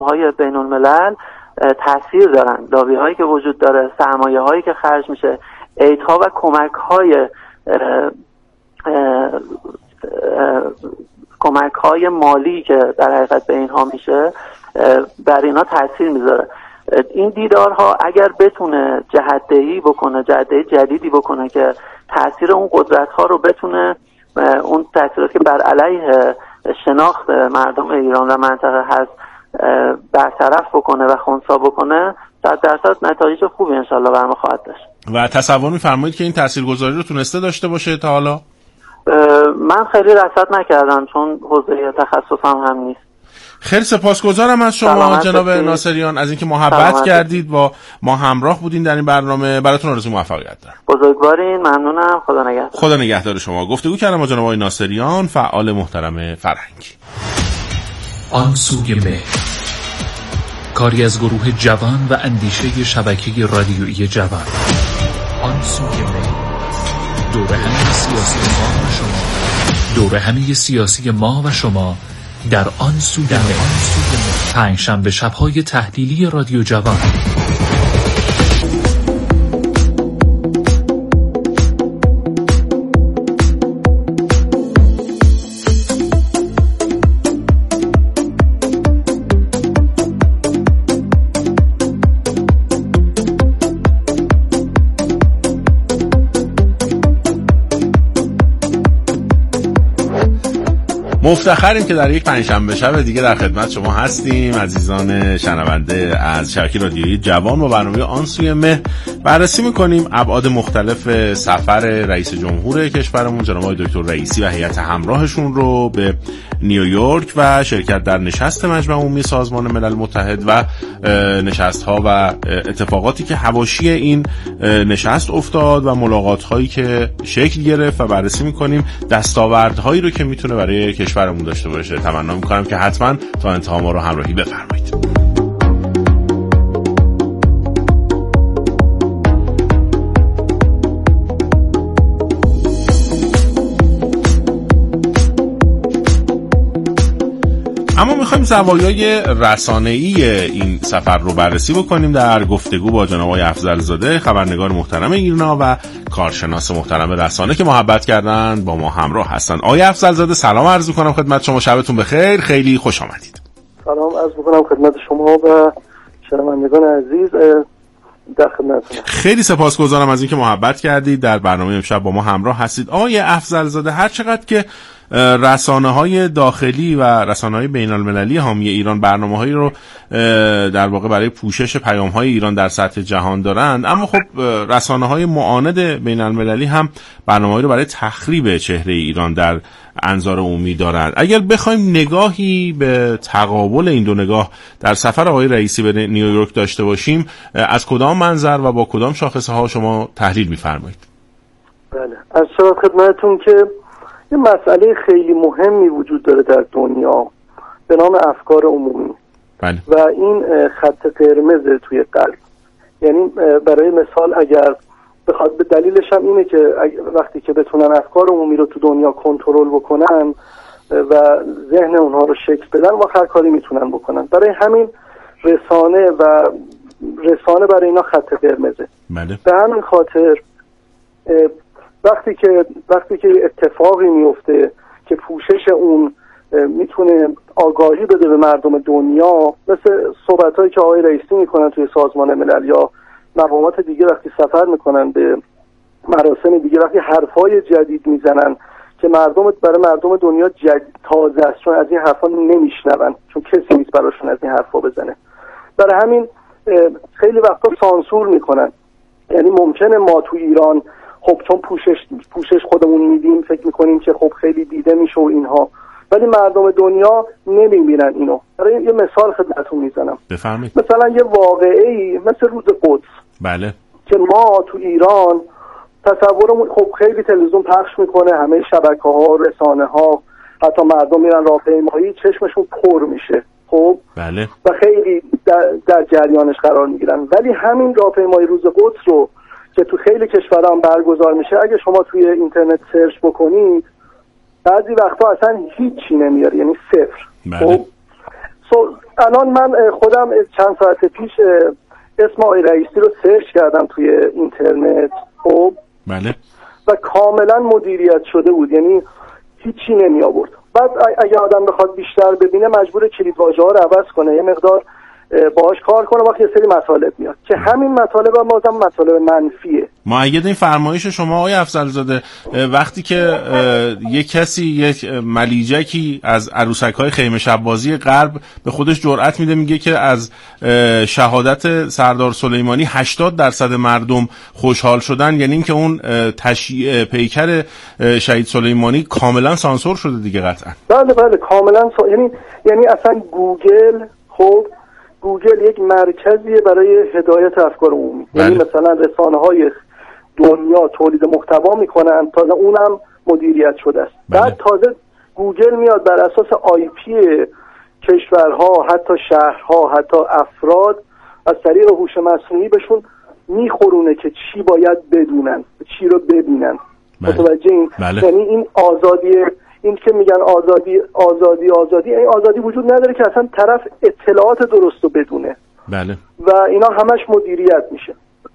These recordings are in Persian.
های بین الملل تاثیر دارن. لابی هایی که وجود داره، سرمایه هایی که خرج میشه، ایدها و کمک های مالی که در حقیقت به اینها میشه بر اینا تاثیر میذاره. این دیدارها اگر بتونه جهت‌دهی بکنه، جهت‌دهی جدیدی بکنه که تاثیر اون قدرت‌ها رو بتونه، اون تاثیراتی که بر علیه شناخت مردم ایران و منطقه هست برطرف بکنه و خنثی بکنه، 100% نتایج خوبی انشالله برام خواهد داشت. و تصور می‌فرمایید که این تاثیرگذاری رو تونسته داشته باشه تا حالا؟ من خیلی رصد نکردم چون حوزه تخصصم هم نیست. خیلی سپاسگزارم از شما جناب ناصریان از اینکه محبت کردید، با ما همراه بودین در این برنامه. براتون آرزوی موفقیت دارم. بزرگوارین، ممنونم. خدا نگهدار. خدا نگهدار شما. گفتگو کردم با جناب آقای ناصریان، فعال محترم فرهنگی. آن سوی مهر، کاری از گروه جوان و اندیشه شبکه رادیویی جوان. آن سوی مهر، دوره همه سیاسی ما و شما در آن سوی مهر، پنجشنبه شب‌های تحلیلی رادیو جوان. مفتخریم که در یک پنجشنبه شب دیگه در خدمت شما هستیم عزیزان شنونده از شبکه رادیویی جوان. با برنامه آن سوی مهر بررسی میکنیم ابعاد مختلف سفر رئیس جمهور کشورمون جناب آقای دکتر رئیسی و هیئت همراهشون رو به نیویورک و شرکت در نشست مجمع عمومی سازمان ملل متحد و نشست‌ها و اتفاقاتی که حواشی این نشست افتاد و ملاقات‌هایی که شکل گرفت و بررسی میکنیم دستاوردهایی رو که میتونه برای کشورمون داشته باشه. تمنا میکنم که حتما تا انتها ما رو همراهی بفرمایید. اما میخوایم زوایای رسانه‌ای این سفر رو بررسی بکنیم در گفتگو با جناب آقای افضلزاده، خبرنگار محترم ایرنا و کارشناس محترم رسانه که محبت کردن با ما همراه هستن. آقای افضلزاده سلام عرض می‌کنم خدمت شما، شبتون بخیر، خیلی خوش آمدید. سلام عرض می‌کنم خدمت شما و شنوندگان عزیز در خدمتتونم. خیلی سپاسگزارم از اینکه محبت کردید در برنامه امشب با ما همراه هستید. آقای افضلزاده، هر چقدر که رسانه‌های داخلی و رسانه‌های بین‌المللی حامی ایران برنامه‌هایی رو در واقع برای پوشش پیام‌های ایران در سطح جهان دارند، اما خب رسانه‌های معاند بین‌المللی هم برنامه‌هایی رو برای تخریب چهره ایران در انظار عمومی دارند. اگر بخوایم نگاهی به تقابل این دو نگاه در سفر آقای رئیسی به نیویورک داشته باشیم، از کدام منظر و با کدام شاخصه‌ها شما تحلیل می‌فرمایید؟ بله، از خدمتتون که یه مسئله خیلی مهمی وجود داره در دنیا به نام افکار عمومی. بله. و این خط قرمز توی قلب. یعنی برای مثال اگر بخواد، به دلیلش هم اینه که وقتی که بتونن افکار عمومی رو تو دنیا کنترل بکنن و ذهن اونها رو شکل بدن و هر کاری میتونن بکنن. برای همین رسانه برای اینا خط قرمزه. بله. به همین خاطر وقتی که اتفاقی میفته که پوشش اون میتونه آگاهی بده به مردم دنیا، مثل صحبتایی که آقای رئیسی میکنن توی سازمان ملل یا مقامات دیگه وقتی سفر میکنن به مراسم دیگه، وقتی حرفای جدید میزنن که برای مردم دنیا تازه است، چون از این حرفا نمیشنون، چون کسی نیست براشون از این حرفا بزنه. برای همین خیلی وقتا سانسور میکنن. یعنی ممکنه ما تو ایران خب چون پوشش خودمون میدیم فکر میکنیم که خب خیلی دیده میشه و اینها، ولی مردم دنیا نمیبینن اینو. برای یه مثال خدمتتون میزنم. بفرمایید. مثلا یه واقعه‌ای مثل روز قدس. بله. که ما تو ایران تصورمون خب خیلی تلویزیون پخش میکنه، همه شبکه‌ها، رسانه‌ها، حتی مردم میرن راهپیمایی چشمشون پر میشه. خب بله. و خیلی در جریانش قرار میگیرن. ولی همین راهپیمایی روز قدس رو که تو خیلی کشورها هم برگزار میشه، اگه شما توی اینترنت سرچ بکنید بعضی وقتا اصلا هیچی نمیاره، یعنی صفر. بله. خب الان من خودم چند ساعت پیش اسم آقای رئیسی رو سرچ کردم توی اینترنت. خب بله. و کاملا مدیریت شده بود، یعنی هیچی نمی آورد. بعد اگه آدم بخواد بیشتر ببینه مجبور کلیدواژه ها رو عوض کنه، یه مقدار باهاش کار کنه، وقتی یه سری مطالب میاد که همین مطالب هم بازم مطالب منفیه. مؤید این فرمایش شما آقای افضلزاده، وقتی که یک کسی، یک ملیجکی از عروسک‌های خیمه شب‌بازی غرب به خودش جرأت میده میگه که از شهادت سردار سلیمانی 80% مردم خوشحال شدن، یعنی این که اون پیکر شهید سلیمانی کاملا سانسور شده دیگه قطعا. بله کاملا یعنی اصلا گوگل یک مرکزیه برای هدایت افکار عمومی. یعنی مثلا رسانه‌های دنیا تولید محتوا میکنن، تازه اونم مدیریت شده است. بعد تازه گوگل میاد بر اساس IP کشورها، حتی شهرها، حتی افراد، از طریق هوش مصنوعی بهشون میخورونه که چی باید بدونن، چی رو ببینن. متوجه این؟ یعنی این آزادی، این که میگن آزادی این آزادی وجود نداره که اصلا طرف اطلاعات درست رو بدونه. بله. و اینا همش مدیریت میشه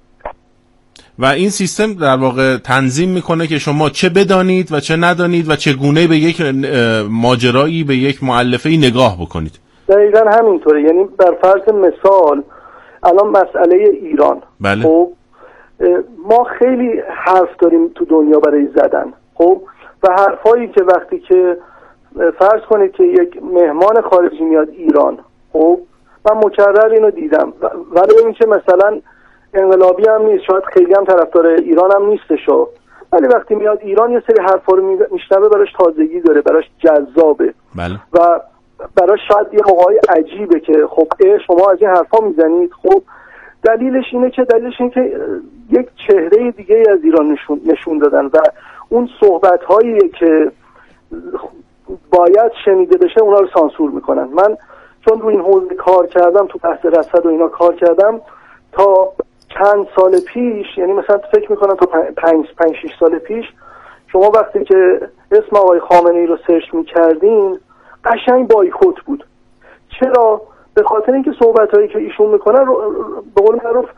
و این سیستم در واقع تنظیم میکنه که شما چه بدانید و چه ندانید و چگونه به یک ماجرایی، به یک مؤلفه‌ای نگاه بکنید. دقیقاً همینطوره. یعنی بر فرض مثال الان مسئله ایران. بله. خب ما خیلی حرف داریم تو دنیا برای زدن. خب و حرفایی که وقتی که فرض کنید که یک مهمان خارجی میاد ایران، خب من مکرر اینو دیدم، ولی این که مثلا انقلابی هم نیست، شاید خیلی هم طرفدار ایران هم نیستشو، ولی وقتی میاد ایران یه سری حرفا رو میشنوه، براش تازگی داره، براش جذابه. بله. و براش شاید یه موقعی عجیبه که خب شما از این حرفا میزنید. خب دلیلش اینه که یک چهره دیگه از ایران نشون دادن و اون صحبت‌هایی که باید شنیده بشه اونا رو سانسور میکنن. من چون روی این حوزه کار کردم، تو بحث رصد و اینا کار کردم تا چند سال پیش، یعنی مثلا فکر میکنم تا 5-6 سال پیش، شما وقتی که اسم آقای خامنه‌ای رو سرچ میکردین قشنگ بایکوت بود. چرا؟ به خاطر اینکه صحبت‌هایی که ایشون میکنن به قول معروف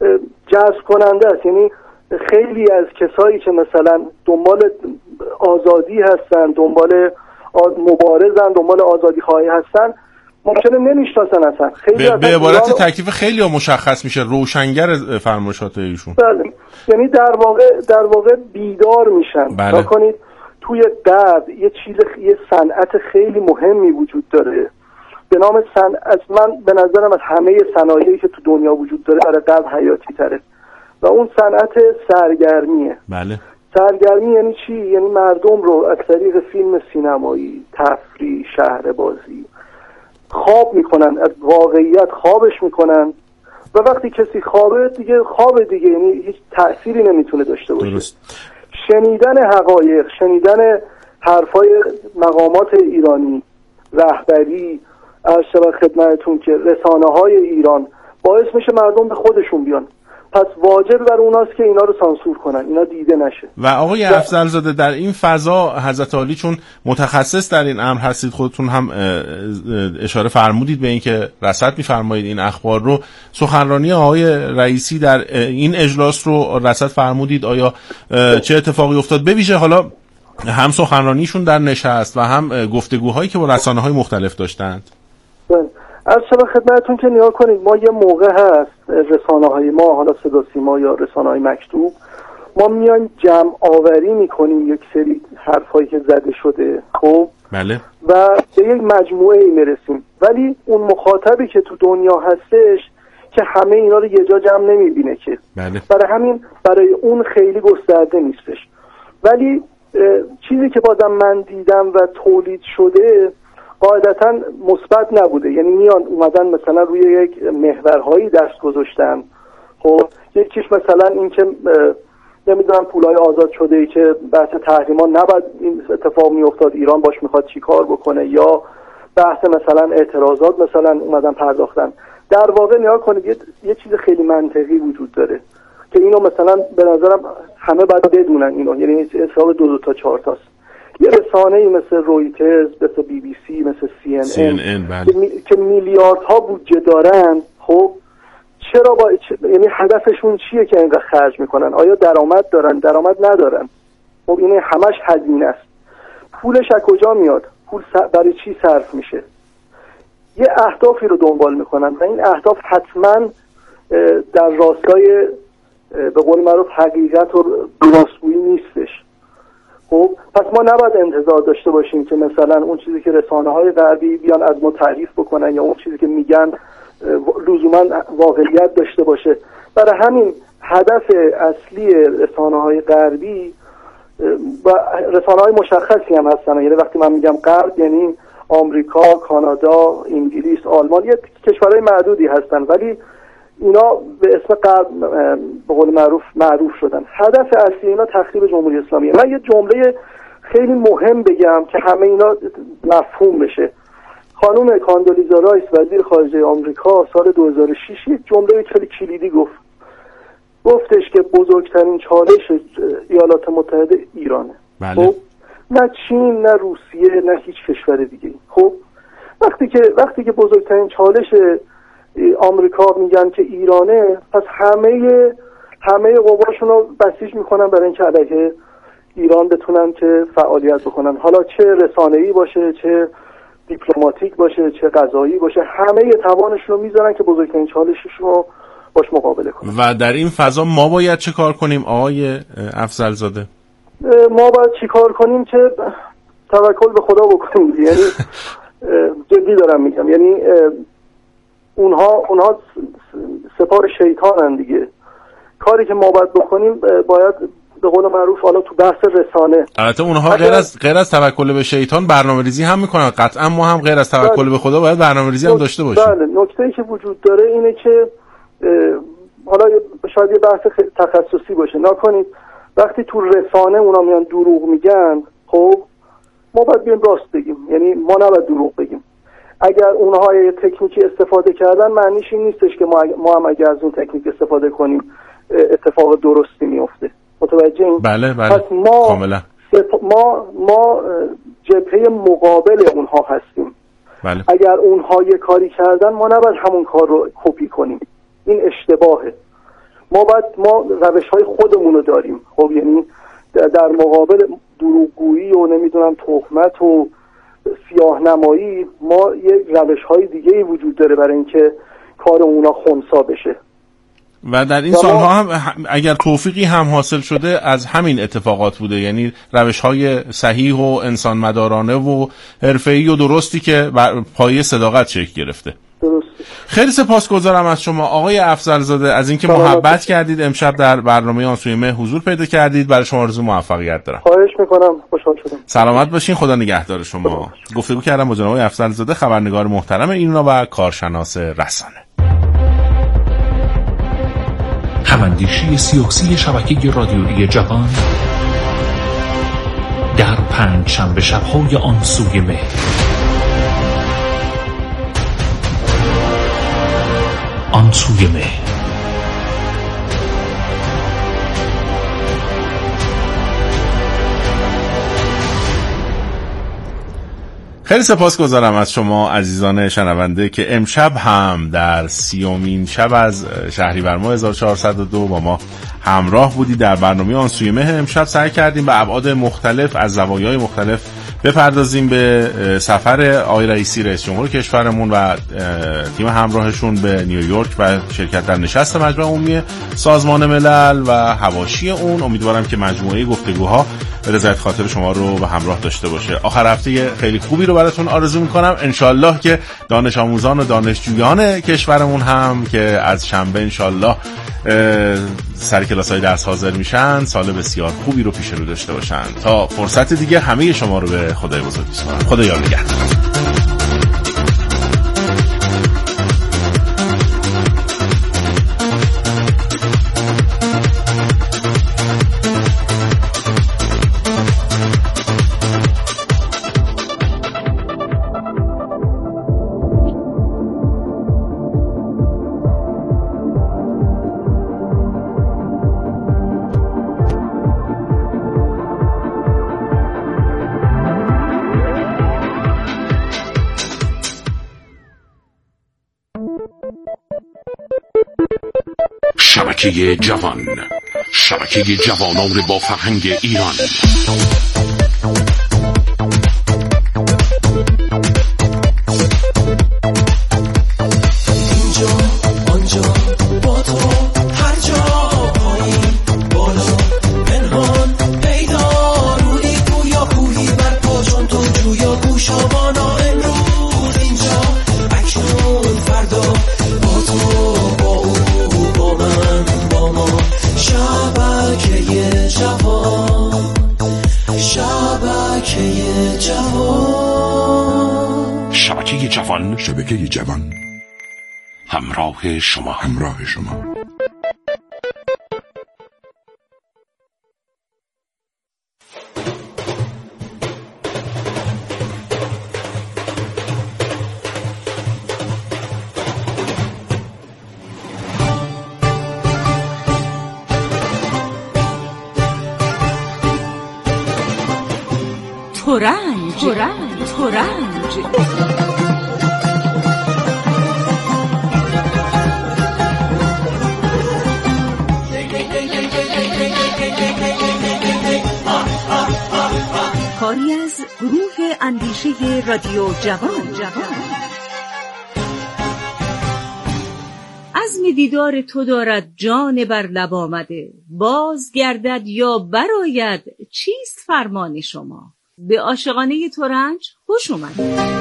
جذب کننده است. یعنی خیلی از کسایی که مثلا دنبال آزادی هستن، دنبال مبارزن، دنبال آزادی خواهی هستن، ممکنه نمیشناسن اصلا. خیلی به عبارت تکلیف خیلی ها مشخص میشه، روشنگر فرمایشات ایشون. بله. یعنی در واقع بیدار میشن. بله. کنید توی غرب یه صنعت خیلی مهمی وجود داره به نام صنعت، من به نظرم از همه صنایعی که تو دنیا وجود داره برای غرب حیاتی تره، و اون صنعت سرگرمیه. بله. سرگرمی یعنی چی؟ یعنی مردم رو از طریق فیلم سینمایی، تفریح، شهر بازی خواب میکنن، از واقعیت خوابش میکنن و وقتی کسی خوابه دیگه، یعنی هیچ تأثیری نمیتونه داشته باشه. درست. شنیدن حقایق، شنیدن حرفای مقامات ایرانی، رهبری، عرض خدمتتون که رسانه‌های ایران باعث میشه مردم به خودشون بیان. پس واجب بر اوناست که اینا رو سانسور کنن، اینا دیده نشه. و آقای افضلزاده در این فضا حضرت عالی چون متخصص در این امر هستید، خودتون هم اشاره فرمودید به این که رصد می‌فرمایید این اخبار رو، سخنرانی آقای رئیسی در این اجلاس رو رصد فرمودید، آیا چه اتفاقی افتاد؟ به ویژه حالا هم سخنرانیشون در نشست و هم گفتگوهایی که با رسانه‌های مختلف داشتند. از شما خدمتتون که نگاه کنید، ما یه موقع هست رسانه‌های ما، حالا صدا سیما یا رسانه‌های مکتوب، ما میایم جمع آوری میکنیم یک سری حرفایی که زده شده، خب بله، و به یک مجموعه ای میرسیم، ولی اون مخاطبی که تو دنیا هستش که همه اینا رو یه جا جمع نمیبینه که. بله. برای همین برای اون خیلی گسترده نیستش. ولی چیزی که بازم من دیدم و تولید شده قاعدتا مثبت نبوده. یعنی اومدن مثلا روی یک محورهایی دست گذاشتن. خب یکیش مثلا این که نمیدونم پولای آزاد شده ای که بحث تحریما نباید این اتفاق میافتاد، ایران باش میخواد چی کار بکنه، یا بحث مثلا اعتراضات مثلا اومدن پرداختن. در واقع نگاه کنید یه چیز خیلی منطقی وجود داره که اینو مثلا به نظرم همه باید بدونن اینو، یعنی حساب 2 تا 4 تاست. یه رسانه‌ای مثل رویترز، مثل بی بی سی، مثل CNN که میلیاردها بودجه دارن، خب چرا یعنی هدفشون چیه که اینقدر خرج میکنن؟ آیا درآمد دارن؟ درآمد ندارن. خب این همش هزینه است. پولش از کجا میاد؟ پول برای چی صرف میشه؟ یه اهدافی رو دنبال میکنن و این اهداف حتما در راستای به قول معروف حقیقت و راستگویی نیستش. خب پس ما نباید انتظار داشته باشیم که مثلا اون چیزی که رسانه‌های غربی بیان از ما تعریف بکنن یا اون چیزی که میگن لزوما واقعیت داشته باشه. برای همین هدف اصلی رسانه‌های غربی و رسانه‌های مشخصی هم هستن، یعنی وقتی من میگم غرب یعنی آمریکا، کانادا، انگلیس، آلمان، یه کشورهای معدودی هستن ولی اینا به اسم غرب به قول معروف شدن. هدف اصلی اینا تخریب جمهوری اسلامیه. من یه جمله خیلی مهم بگم که همه اینا مفهوم بشه. خانم کاندولیزا رایس وزیر خارجه آمریکا سال 2006 یک جمله خیلی کلیدی گفتش که بزرگترین چالش ایالات متحده ایرانه. بله. خب نه چین، نه روسیه، نه هیچ کشور دیگه. خب وقتی که بزرگترین چالش آمریکا میگن که ایرانه، پس همه قواشون رو بسیج میکنن برای اینکه علیه ایران بتونن که فعالیت بکنن، حالا چه رسانه‌ای باشه، چه دیپلماتیک باشه، چه قضایی باشه، همه توانشون رو میذارن که بزرگترین چالششون رو باش مقابله کنن. و در این فضا ما باید چه کار کنیم آقای افضلزاده؟ ما باید چی کار کنیم که توکل به خدا بکنیم. یعنی جدی دارم میگم، یعنی اونها سپار شیطانن دیگه. کاری که ما باید بکنیم باید به قول معروف حالا تو بحث رسانه، البته اونها غیر از توکل به شیطان برنامه‌ریزی هم میکنن. قطعا ما هم غیر از توکل به خدا باید برنامه‌ریزی هم داشته باشیم. بله، نکته‌ای که وجود داره اینه که حالا شاید یه بحث تخصصی باشه، نکنید وقتی تو رسانه اونا میان دروغ میگن، خب ما باید بیم راست بگیم. یعنی ما نباید دروغ بگیم. اگر اونها یه تکنیکی استفاده کردن معنیش این نیستش که ما هم اگر از اون تکنیک استفاده کنیم اتفاق درستی میفته. متوجهیم؟ بله پس ما جبهه مقابل اونها هستیم. بله. اگر اونها یه کاری کردن ما نباید همون کار رو کپی کنیم. این اشتباهه. ما روش‌های خودمون رو داریم. خب یعنی در مقابل دروغگویی و نمیدونم تهمت و سیاه نمایی ما یک روش‌های دیگه‌ای وجود داره برای اینکه کار اونا خنثی بشه. و در این سالها هم اگر توفیقی هم حاصل شده از همین اتفاقات بوده، یعنی روش‌های صحیح و انسان مدارانه و حرفه‌ای و درستی که پایه صداقت شکل گرفته. درسته. خیلی سپاسگزارم از شما آقای افضلزاده از اینکه محبت کردید، امشب در برنامه آن سوی مه حضور پیدا کردید. برای شما آرزوی موفقیت دارم. خواهش میکنم، خوشحال شدم. سلامت باشین، خدا نگهدار شما. گفتگو کردم با جناب آقای افضلزاده، خبرنگار محترم ایرنا و کارشناس رسانه. هماندیشی سیاسی شبکه رادیویی جوان در پنجشنبه شب‌های آن سوی مه. آن سوی مه. خیلی سپاسگزارم از شما عزیزان شنونده که امشب هم در 30مین شب از شهریور ماه 1402 با ما همراه بودید. در برنامه آن سوی مه امشب سعی کردیم به ابعاد مختلف از زوایای مختلف بپردازیم به سفر آقای رئیسی رئیس جمهور کشورمون و تیم همراهشون به نیویورک و شرکت در نشست مجمع عمومی سازمان ملل و حواشی اون. امیدوارم که مجموعه گفتگوها به رضایت خاطر شما رو به همراه داشته باشه. آخر هفته خیلی خوبی رو براتون آرزو میکنم. انشالله که دانش آموزان و دانشجویان کشورمون هم که از شنبه انشالله سر کلاس‌های درس حاضر میشن سال بسیار خوبی رو پیش رو داشته باشن. تا فرصت دیگه همه شما رو به خدای بزرگ میسپارم. خدا یار نگهدار. شبکه جوان، شبکه جوانان با فرهنگ ایران. اینجا آنجا با تو هر جا، پایین بالا پنهان پیدا، رودی گویا کوهی بر پا چون تو جویا گوشابانا، امروز اینجا اکنون فردا، با تو با او با من با ما، شبکه جوان، شبکه جوان، شبکه جوان، شبکه جوان، همراه شما، همراه شما. ترنج کاری از گروه اندیشه رادیو جوان. عزم دیدار تو دارد جان بر لب آمده، باز گردد یا براید چیست فرمان شما، به عاشقانه ترنج خوش اومدید.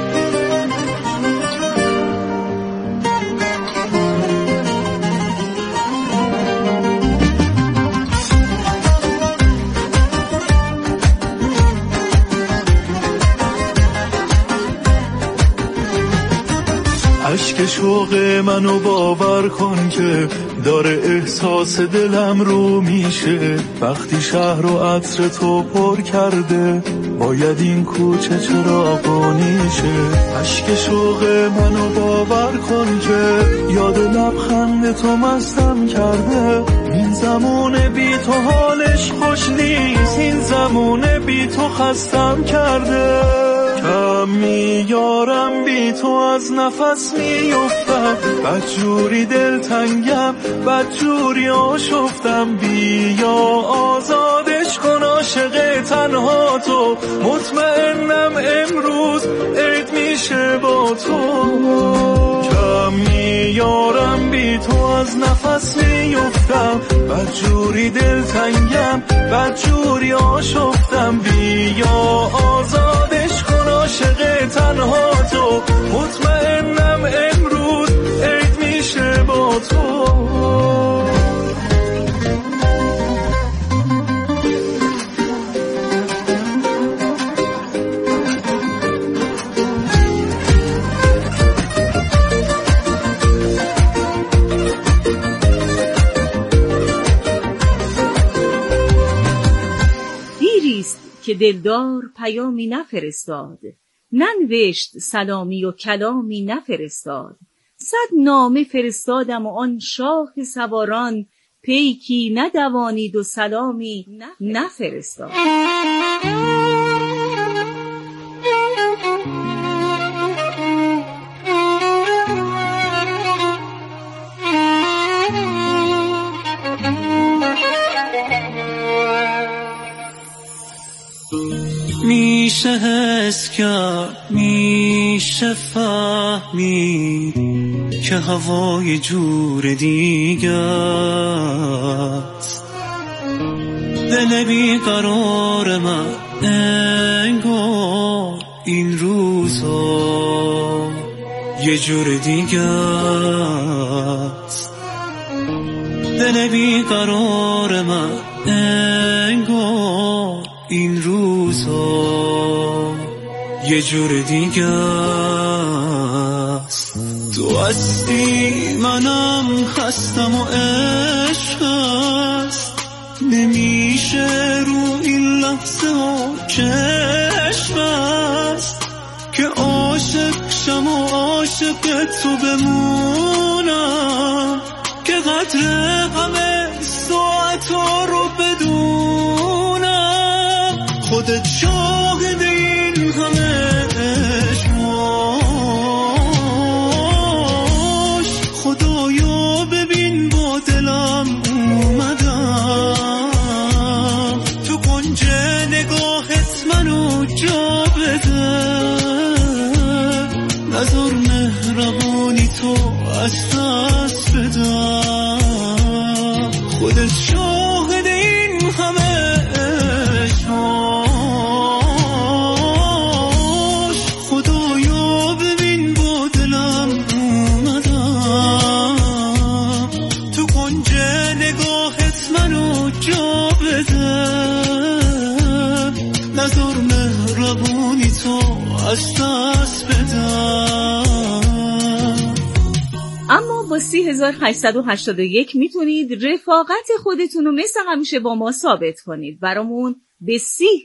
عشق شوق منو باور کن که داره احساس دلم رو میشه، وقتی شهر و عطر تو پر کرده باید این کوچه چراغونی شه. عشق شوق منو باور کن که یاد لبخند تو مستم کرده، این زمان بی تو حالش خوش نیست، این زمان بی تو خستم کرده، کم میارم بی تو از نفس میفتم، بدجوری دلتنگم بدجوری آشفتم، بیا آزادش کن عاشق تنها تو، مطمئنم امروز عید میشه با تو، کم میارم بی تو از نفس میفتم، بدجوری دلتنگم بدجوری آشفتم، بیا آزادش کن عاشق تنها تو، مطمئنم امروز عید میشه با تو. دیریست که دلدار پیامی نفرستاد، ننوشت سلامی و کلامی نفرستاد، 100 نامه فرستادم و آن شاخ سواران، پیکی ندوانید و سلامی نفرستاد. میشه حس کرد میشه فهمید که هوای جور دیگه است، دل بیقرار من انگار این روزا یه جور دیگه است، دل بیقرار من انگار این روزا یه جور دیگه است، تو هستی منم هستم و عشق است، نمیشه رو این لحظه ها چشم است که عاشق شم و عاشق تو بمونم، که قدر همه ساعت ها رو بدونم، خودت شاهد این همه اشماش، خدایا ببین با دلم از دست بدم. خودت شاهد این همه عشقاش، خدایا ببین با دلم اومدم، تو کنج نگاهت منو جا بده، نذار مهربونی تو از دست بدم. اما با 3881 میتونید رفاقت خودتون رو مثل همیشه با ما ثابت کنید. برامون به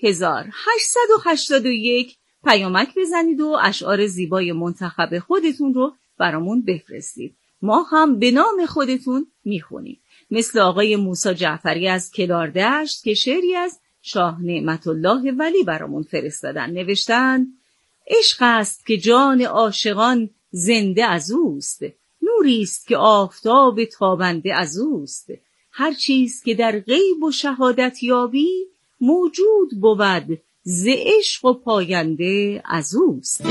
3881 پیامک بزنید و اشعار زیبای منتخب خودتون رو برامون بفرستید. ما هم به نام خودتون میخونیم. مثل آقای موسی جعفری از کلاردشت که شعری از شاه نعمت الله ولی برامون فرستادن. نوشتن: عشق است که جان عاشقان زنده از اوست، نوریست که آفتاب تابنده از اوست، هر چیز که در غیب و شهادت یابی، موجود بود ز عشق و پاینده از اوست.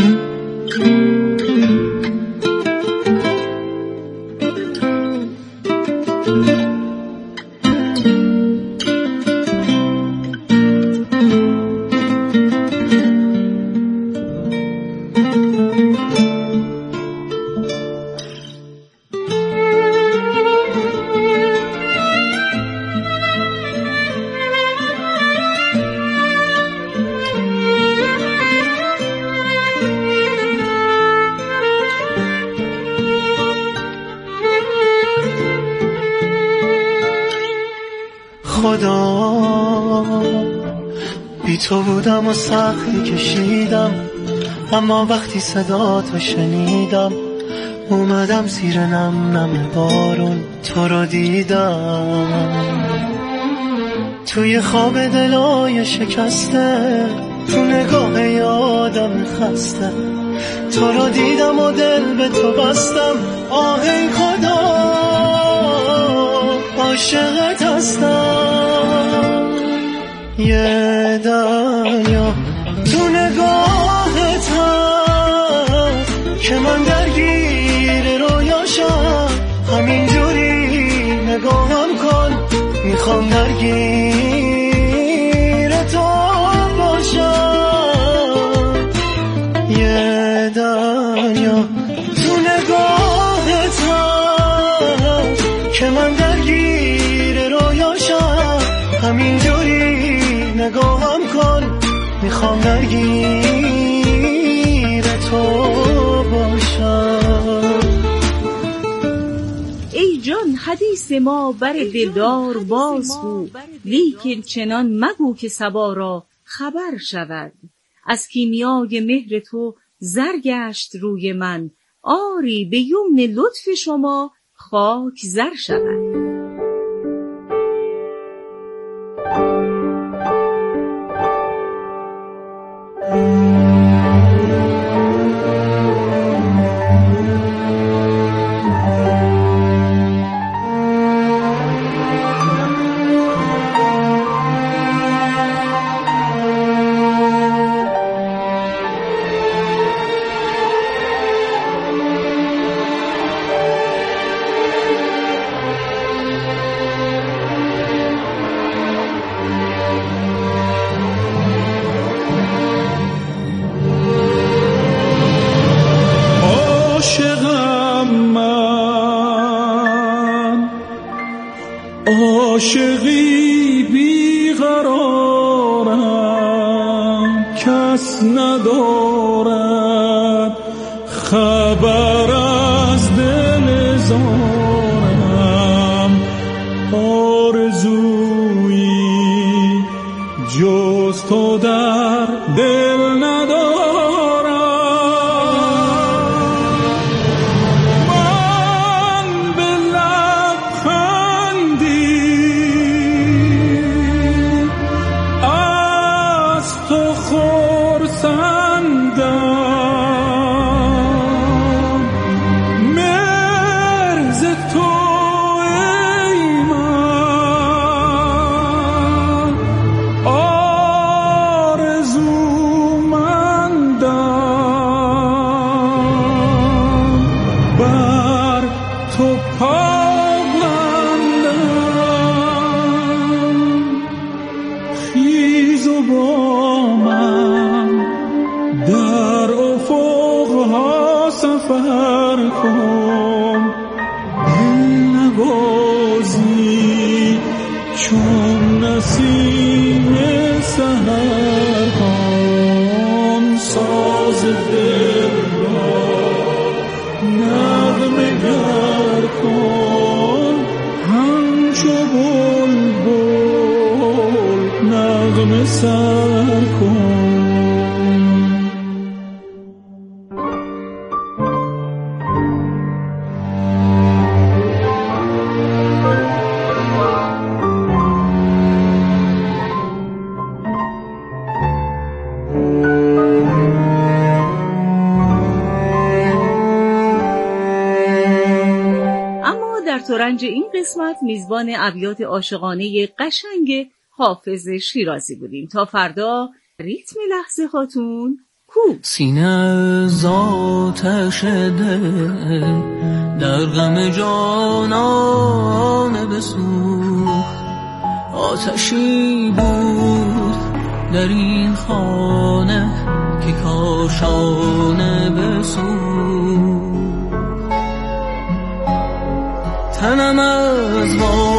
خدا بی تو بودم و سختی کشیدم، اما وقتی صدا تو شنیدم، اومدم زیر نم نم بارون تو رو دیدم. توی خواب دلای شکسته، تو نگاه یادم خسته، تو رو دیدم و دل به تو بستم. آه ای خدا عاشقت هستم. یه دنیا تو نگاهت هست که من درگیر رویاشم، همینجوری نگاهم کن، میخوام درگیر تو باشم. یه دنیا تو نگاهت هست که من درگیر رویاشم، همینجوری نگاهم کن، میخوام درگیر تو باشم. ای جان حدیث ما بر دلدار بازگو، لیکن چنان مگو که صبا را خبر شود. از کیمیای مهر تو زر گشت روی من، آری به یمن لطف شما خاک زر شود. عاشقی بیقرارم، کس ندارد خبر از دل زارم. آرزویی جز تو در دل ندارم. همه سر کن. ترنج این قسمت میزبان ابیات عاشقانه قشنگ حافظ شیرازی بودیم. تا فردا ریتم لحظه هاتون کو. سینه آتش دل در غم جانانه بسوخت، آتشی بود در این خانه که کاشانه بسوخت. تنم از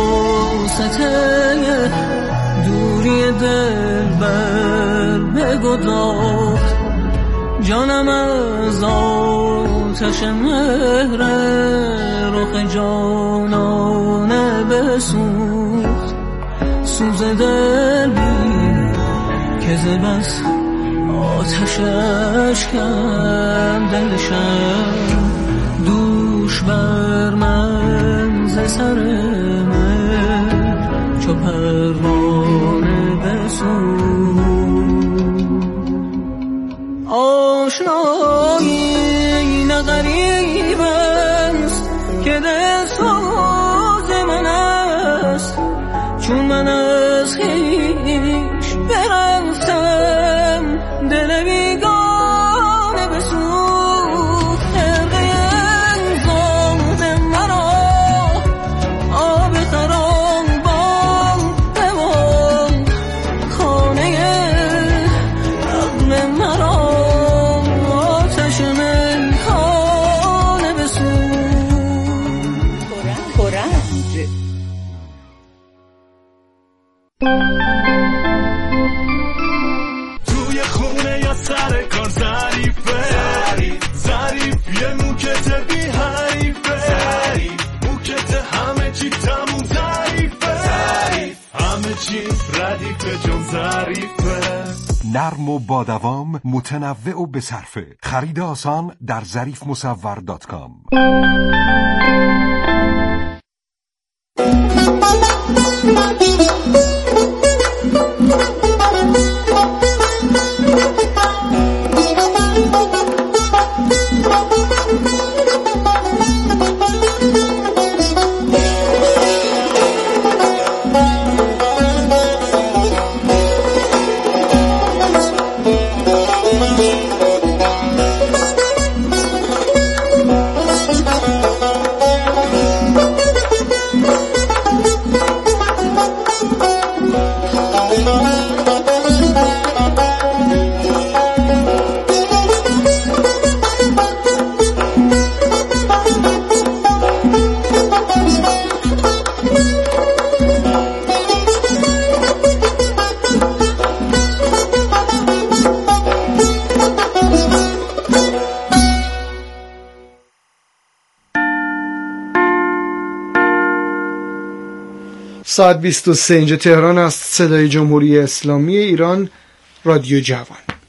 واسطه دوری دلبر بگداخت، جانم از آتش مهر رخ جانانه بسوخت. سوز دل بی که ز بس آتشش کند دلشم، دوش بر من ز سر من چو پروانه بسوخت. آشنایی نه غریب است که دل سوز من است، چون من از خویش برفتم دل بیگانه بسوخت. خرقه زاد مرا آب خرابان بماند، خانه عقل مرا آتش میخانه بسوخت. ترنج توی خونه یا سر کار ظریفه، ظریف یه موکت بی حریفه، موکت همه چی تموم ظریفه، همه چی ردیفه جون ظریفه. نرم و با دوام، متنوع و بصرفه. خرید آسان در ظریفمصور.com. ساعت 23 اینجا تهران است. صدای جمهوری اسلامی ایران، رادیو جوان.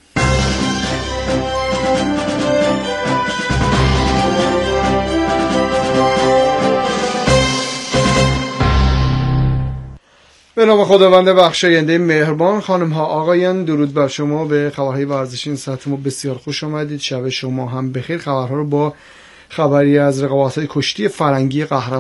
به نام خداوند بخشاینده مهربان. خانم ها آقایان، درود بر شما. به خبرهای ورزشی این ساعت ما بسیار خوش آمدید. شب شما هم بخیر. خبرها رو با خبری از رقابت‌های کشتی فرنگی قهرمان